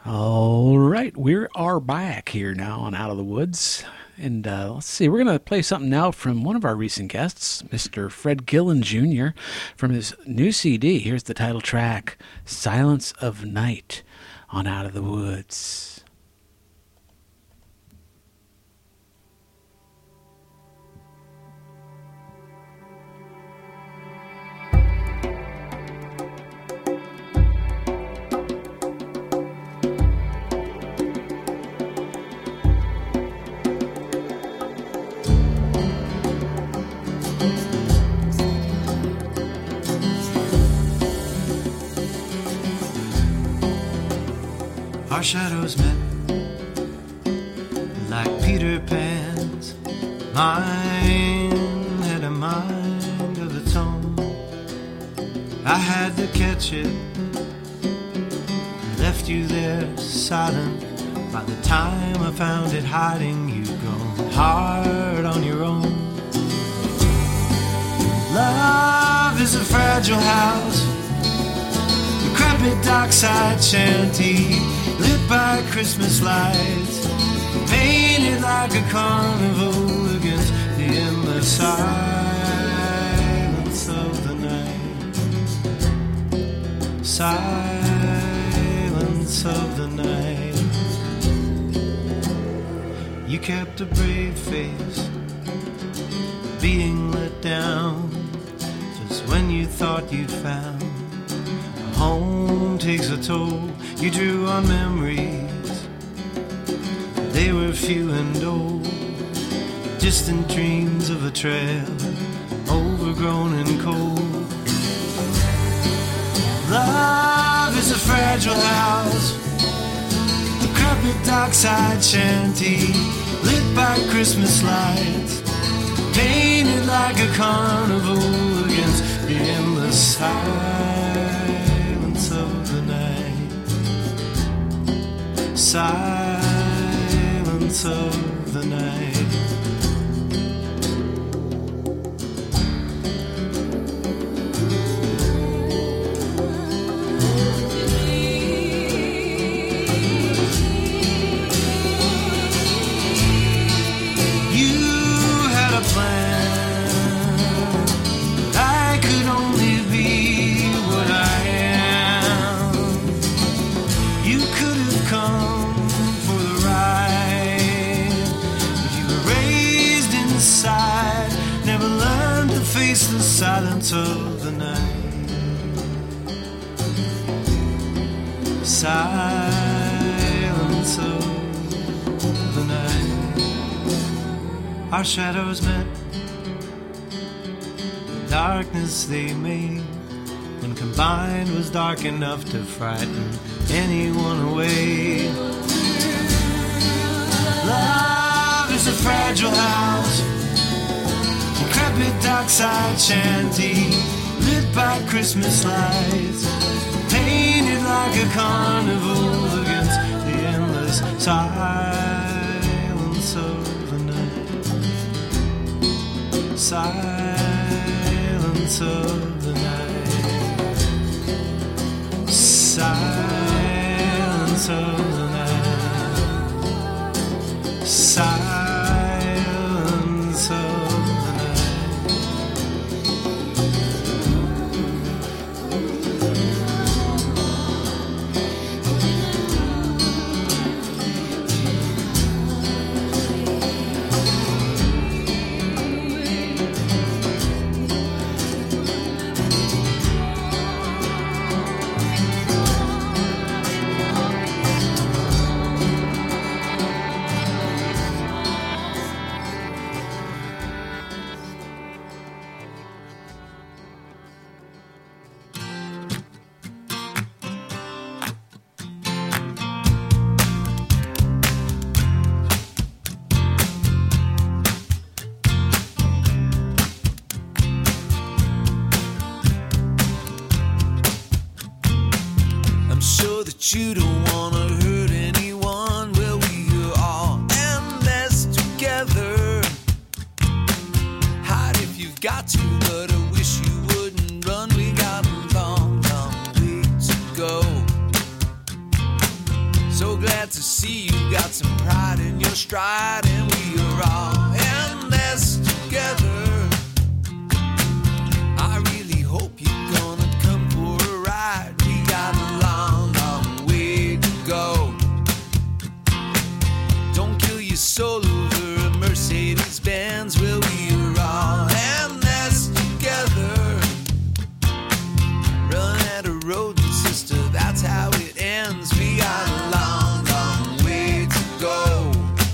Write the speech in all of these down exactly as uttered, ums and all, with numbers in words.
All right, we are back here now on Out of the Woods. And uh, let's see, we're going to play something now from one of our recent guests, Mister Fred Gillen Junior, from his new C D. Here's the title track, Silence of Night, on Out of the Woods. Our shadows met like Peter Pan's. Mine had a mind of its own. I had to catch it, left you there silent. By the time I found it hiding, you'd gone hard on your own. Love is a fragile house, decrepit dockside shanty, lit by Christmas lights, painted like a carnival against the endless silence of the night. Silence of the night. You kept a brave face, being let down, just when you thought you'd found home takes a toll. You drew on memories, they were few and old, distant dreams of a trail, overgrown and cold. Love is a fragile house, decrepit dockside shanty, lit by Christmas lights, painted like a carnival against the endless silence of the night. Silence of the night. You had a plan. I could only be what I am. You could have come face the silence of the night. Silence of the night. Our shadows met, the darkness they made, when combined was dark enough to frighten anyone away. Love is a fragile house, decrepit dockside shanty, lit by Christmas lights, painted like a carnival against the endless silence of the night. Silence of the night. Silence of the night. Silence of you don't wanna hurt anyone. Well, we are all endless together. Hide if you've got to, but I wish you wouldn't run. We got a long, long way to go. So glad to see you got some pride in your stride, and we are all in this together. I really hope you're gonna come for a ride. We got a long, long way to go. Don't kill your soul over a Mercedes Benz. Well, we are all in this together. Run at a road, sister, that's how it ends. We got a long, long way to go.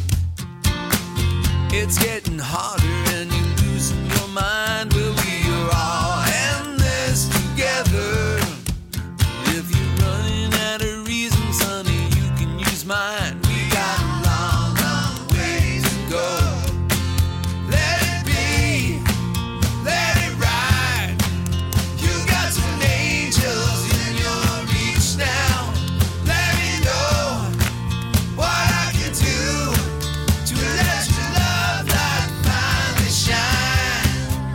It's getting harder and you're losing your mind. Well, we are all in this together. If you're running out of reasons, honey, you can use mine. We got a long, long way to go. Let it be, let it ride. You got some angels in your reach now. Let me know what I can do to let your love light finally shine.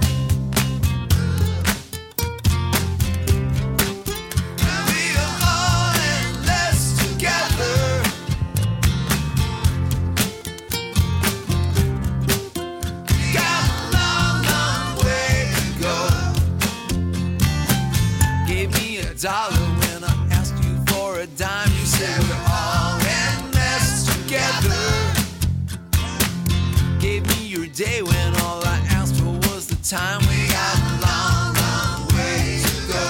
We are all in this together. We got a long, long way to go. Gave me a dollar when I asked you for a dime. You said we're all in this together. Gave me your day when all I asked for was the time. We got a long, long way to go.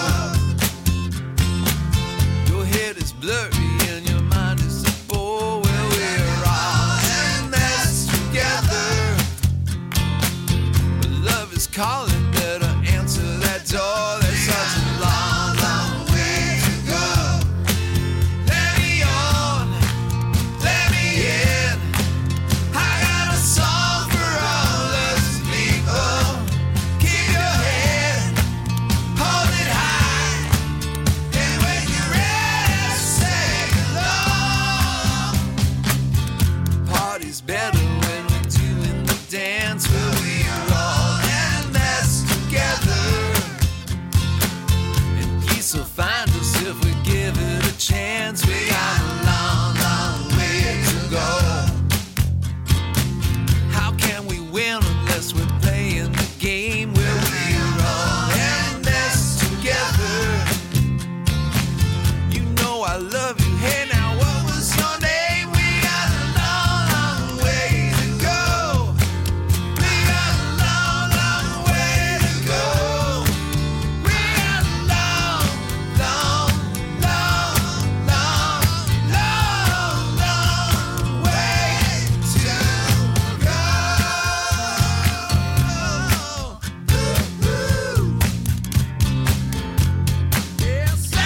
Your head is blurry and your mind is a bore. Well, we're all in this together. But love is calling, better answer that door. There's such a long, long way to go. Let me on, let me in. I got a song for all us people. Keep your head, hold it high. And when you're ready, sing along. Party's better when we're doing the dance. Well, we are all in this together. And peace will find us if we give it a chance. We got a long, long way to go. How can we win unless we're playing the game? Well, we are all in this together. You know I love you. Hey, now what was your name? We got a long, long way to go. We got a long, long way to go. We got a long, long, long, long, long, long way to go. Ooh, ooh. Yes, I.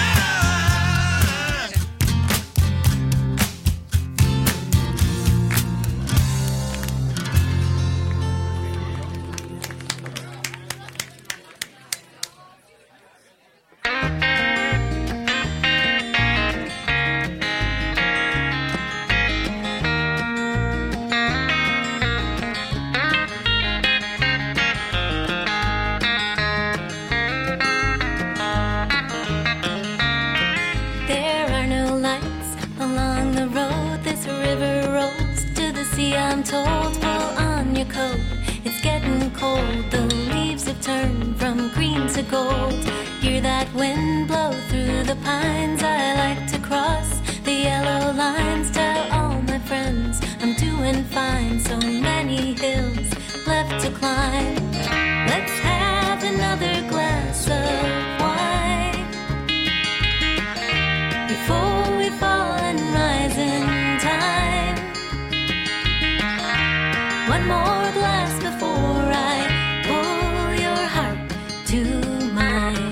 There are no lights along the road. This river rolls to the sea, I'm told. Pull on your coat, it's getting cold. The leaves have turned from green to gold. Hear that wind blow through the pines. I like to cross the yellow lines. Tell all my friends I'm doing fine. So many hills left to climb. Let's have another glass of wine before we fall and rise in time. One more glass before I pull your heart to mine.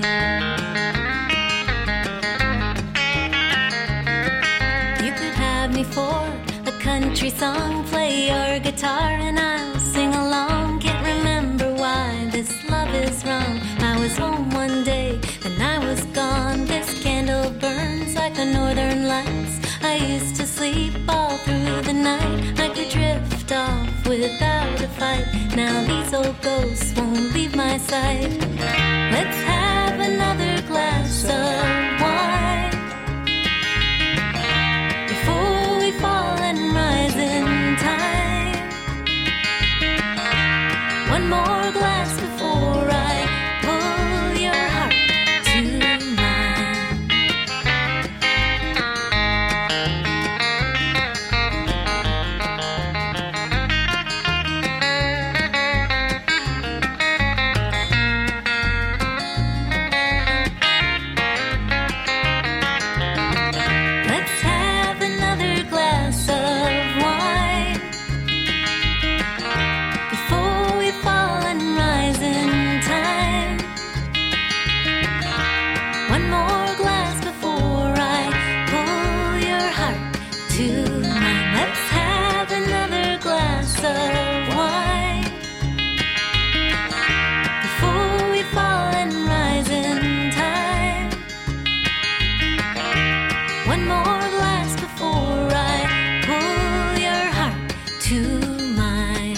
You could have me for a country song. Play your guitar and I'll sing along. Can't remember why this love is wrong. I was home one day and I was gone. This candle burns like the northern lights. I used to sleep all through the night. I could drift off without a fight. Now these old ghosts won't leave my sight. Let's have another glass of wine before One more glass before I pull your heart to mine. Let's have another glass of wine before we fall and rise in time. One more glass before I pull your heart to mine. Let's have another glass of wine before we fall and rise in time. One more glass before I pull your heart to mine.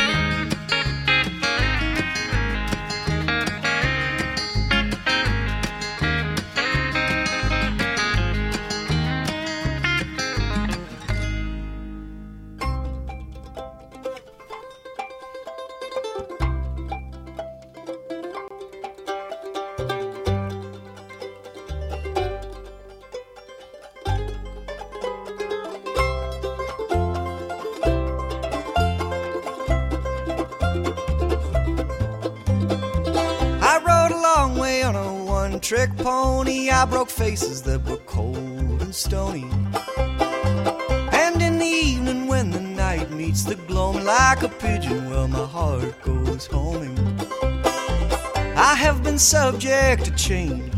I rode a long way on a one-trick pony. I broke faces that were cold and stony. And in the evening when the night meets the gloaming, like a pigeon, well, my heart goes homing. I have been subject to change,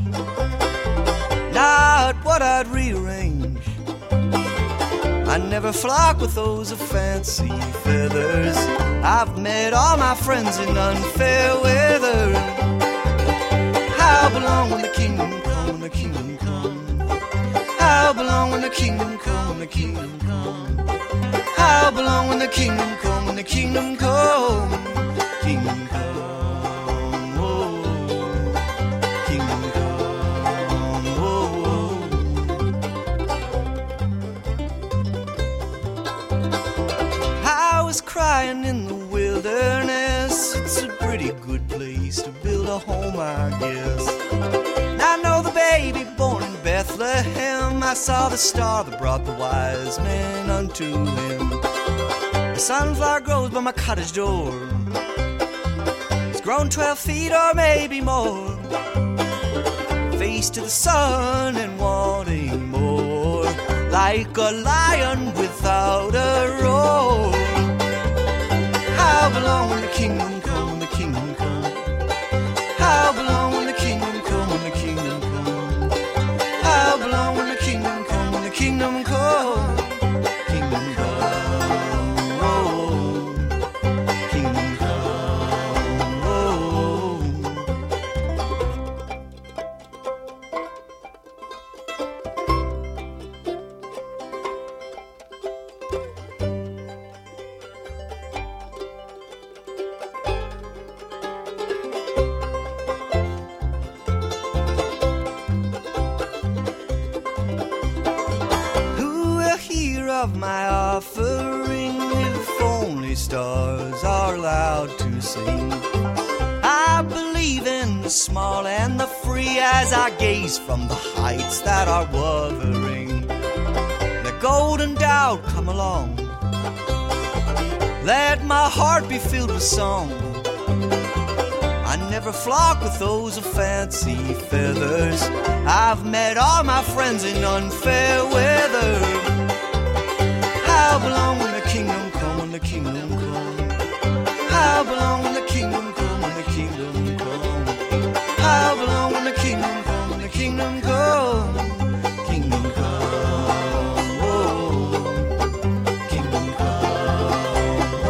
not what I'd rearrange. I never flock with those of fancy feathers. I've met all my friends in unfair weather. I'll belong when the kingdom come, when the kingdom come. I'll belong when the kingdom come, when the kingdom come. I'll belong when the kingdom come, when the kingdom come. Kingdom come, oh. Kingdom come, oh. I was crying in the wilderness. It's a pretty good place to build a home, I guess. And I know the baby born in Bethlehem. I saw the star that brought the wise men unto him. The sunflower grows by my cottage door. It's grown twelve feet or maybe more. Face to the sun and wanting more. Like a lion without a roar. I belong when the kingdom come, when the kingdom come. I belong when the kingdom come, when the kingdom come. I belong when the kingdom come, when the kingdom come. Kingdom come, oh. Kingdom come, oh. Who will hear of my offering if only stars are allowed to sing? I believe in the small and the free as I gaze from the heights that are wuthering. The golden doubt come along. Let my heart be filled with song. I never flock with those of fancy feathers. I've met all my friends in unfair weather. I belong when the kingdom come, when the kingdom come. I belong when the kingdom come, when the kingdom come. I belong when the kingdom come, when the kingdom come. Kingdom come, oh. Kingdom come,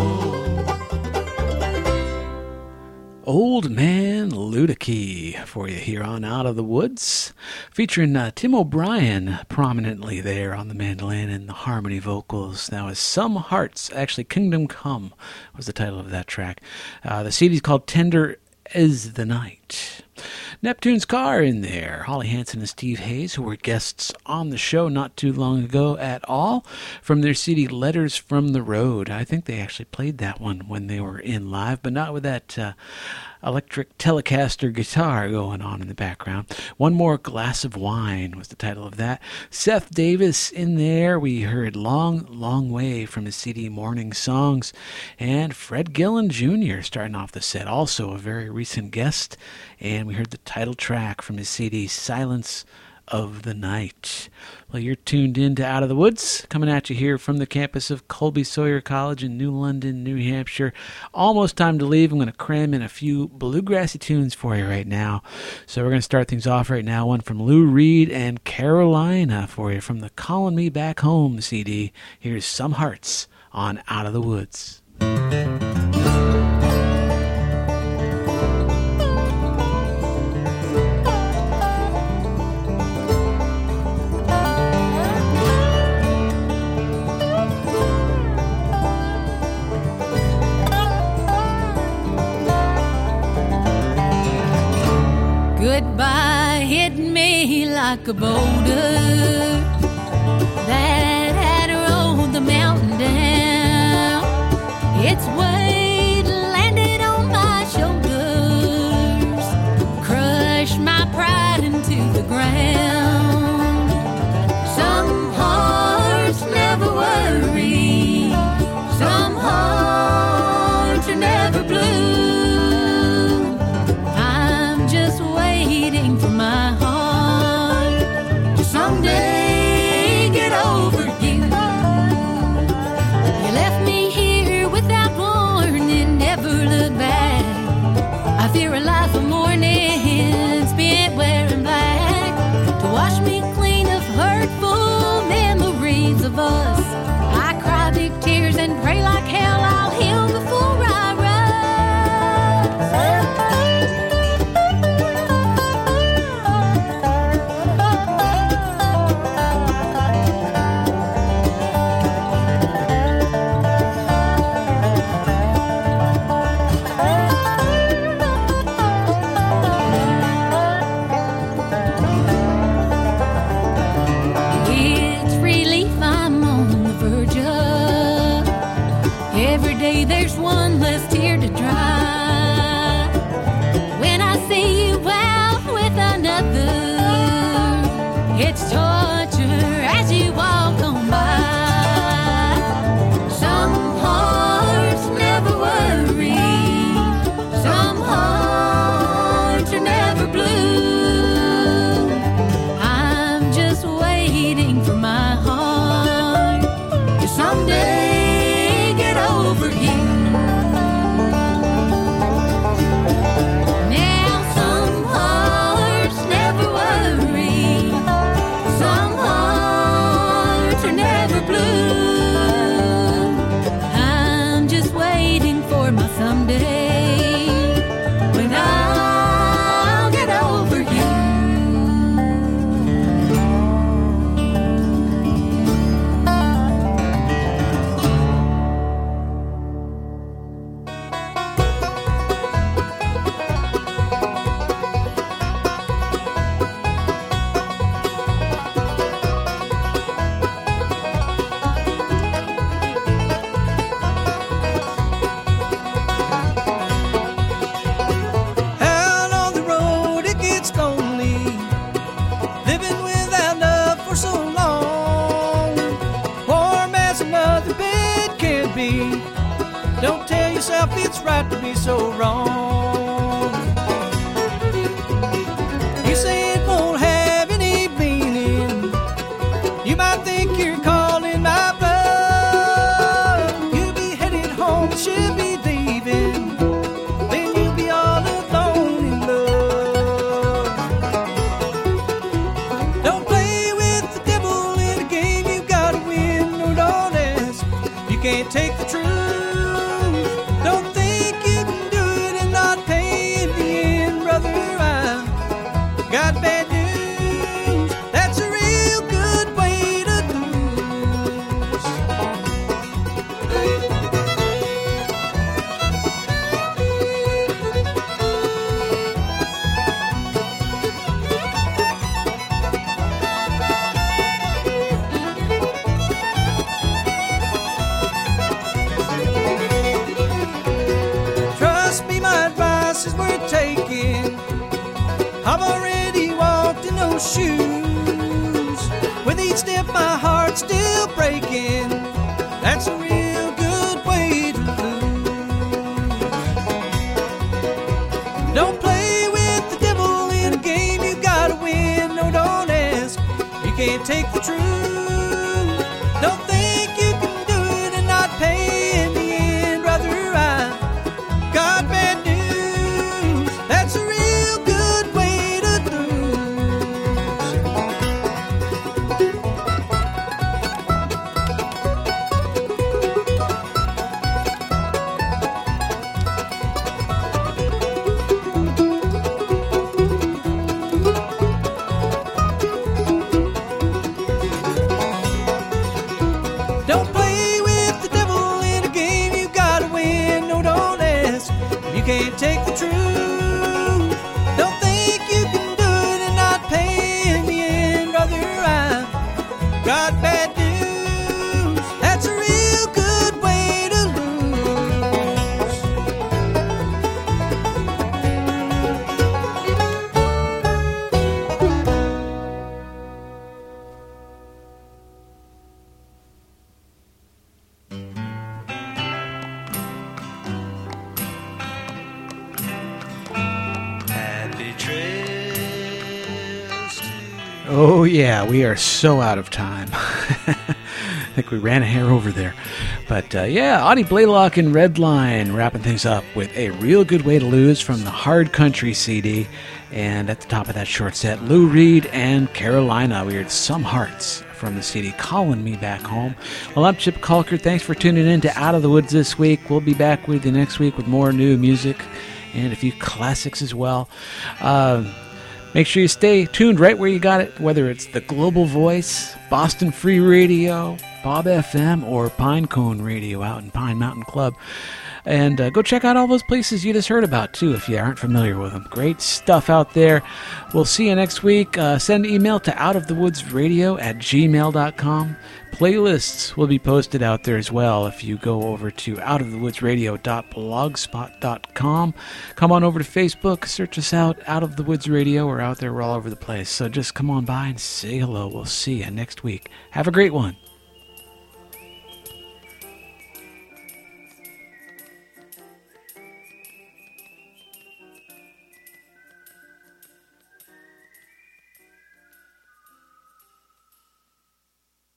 oh. Old Man Ludicky for you here on Out of the Woods, featuring uh, Tim O'Brien prominently there on the mandolin and the harmony vocals. Now, as Some Hearts, actually Kingdom Come was the title of that track. Uh, the C D is called Tender as the Night. Neptune's Car in there. Holly Hansen and Steve Hayes, who were guests on the show not too long ago at all, from their C D Letters from the Road. I think they actually played that one when they were in live, but not with that uh, electric Telecaster guitar going on in the background. One More Glass of Wine was the title of that. Seth Davis in there. We heard Long, Long Way from his C D Morning Songs. And Fred Gillen Junior starting off the set, also a very recent guest. And we heard the title track from his C D Silence of the Night. Well, you're tuned in to Out of the Woods, coming at you here from the campus of Colby Sawyer College in New London, New Hampshire. Almost time to leave. I'm going to cram in a few bluegrassy tunes for you right now. So we're going to start things off right now. One from Lou Reed and Carolina for you from the Callin' Me Back Home C D. Here's Some Hearts on Out of the Woods. Goodbye hit me like a boulder that had rolled the mountain down. Its weight landed on my shoulders, crushed my pride into the ground. Some hearts never worry, some hearts are never blue. For my heart to someday get over you. You left me here without warning, never look back. I fear a life of mourning spent wearing black to wash me clean of hurtful memories of us. I cry big tears and pray like hell I'll heal before I rise. There's one less tear to dry when I see you out with another. It's torture as you walk on by. Some hearts never worry, some hearts are never blue. I'm just waiting for my heart to someday get over you. It's right to be so wrong. You say it won't have any meaning. You might think you're calling my bluff. You'll be headed home, she'll be leaving. Then you'll be all alone in love. Don't play with the devil in a game you gotta win. No, don't ask. You can't take the truth. Got bad news, that's a real good way to lose. those shoes. With each step my heart's still breaking. That's a real good way to lose. Don't play with the devil in a game you gotta win. No, don't ask, you can't take the truth. Don't think you can do it and not pay in the end. Brother, I got bad news. That's a real good way to Don't play with the devil in a game you gotta win. No, don't ask, you can't take the truth. Don't think you can do it and not pay in the end. Brother, I got bad news. That's a real good way to Happy trails to Oh, yeah, we are so out of time. I think we ran a hair over there. But, uh, yeah, Audie Blaylock and Redline wrapping things up with a real good way to lose from the Hard Country C D. And at the top of that short set, Lou Reed and Carolina. We heard Some Hearts from the C D, Calling Me Back Home. Well, I'm Chip Calker. Thanks for tuning in to Out of the Woods this week. We'll be back with you next week with more new music and a few classics as well. Uh, make sure you stay tuned right where you got it, whether it's the Global Voice, Boston Free Radio, Bob F M, or Pinecone Radio out in Pine Mountain Club. And uh, go check out all those places you just heard about, too, if you aren't familiar with them. Great stuff out there. We'll see you next week. Uh, send an email to outofthewoodsradio at gmail dot com. Playlists will be posted out there as well if you go over to outofthewoodsradio dot blogspot dot com. Come on over to Facebook, search us out, Out of the Woods Radio. We're out there, we're all over the place. So just come on by and say hello. We'll see you next week. Have a great one.